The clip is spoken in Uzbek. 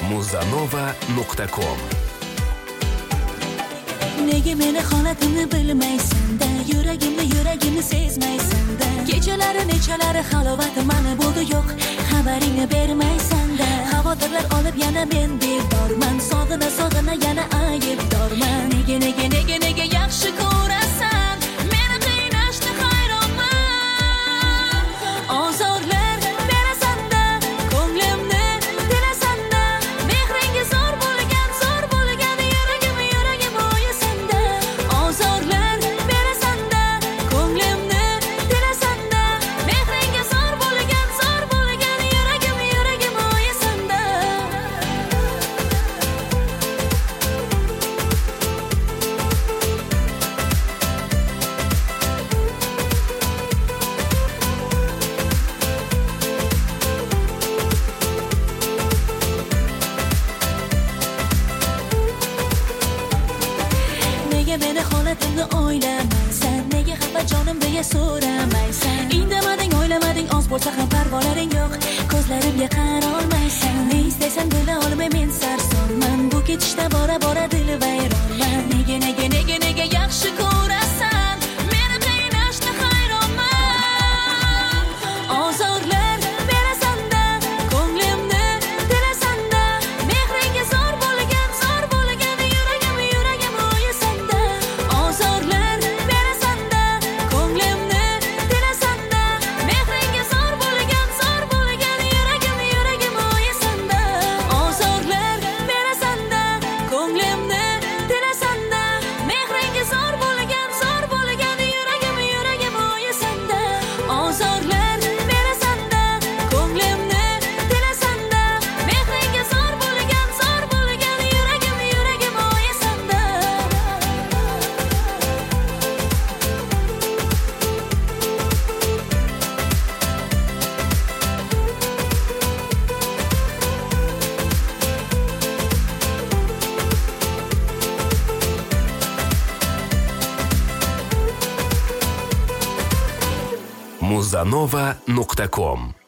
muzanova.com. Nega meni holatimni bilmaysan-da, yuragimni sezmaysan-da. Kechalari nechalari halovat mani bo'ldi yo'q, xabaringni bermaysan-da. Xavotirlar olib yana men bedorman, sog'ina yana aybdorman. Nega yaxshi ko'rasan, meni qiynashni hayronman. Ozorlar berasan-da, ko'nglimni tilasan-da, mehringa zor bo'lgan yuragim o'yasan-da. Ozorlar berasan-da, ko'nglimni tilasan-da, mehringa zor bo'lgan yuragim o'yasan-da. Nega meni holatimni o'ylamaysan, nega xafa jonim deya so'ramaysan. Indamading, o'ylamading, oz bo'lsa ham parvolaring yo'q, ko'zlarimga qarolmaysan. Ne istaysan bila olmay men sarsonman, bu ketishda bora dilvayronman. Nega yaxshi ko'rasan, meni qiynashni hayronman. Ozorlar berasan-da, ko'nglimni tilasan-da, mehringa zor bo'lgan yuragim o'yasan-da. Ozorlar berasan-da, ko'nglimni tilasan-da, mehringa zor bo'lgan yuragim o'yasan-da. Ozorlar berasan-da, ko'nglimni tilasan-da, mehringa zor bo'lgan yuragim o'yasan-da. Ozorlar berasan-da, ko'nglimni tilasan-da, mehringa zor bo'lgan yuragim o'yasan-da. muzanova.com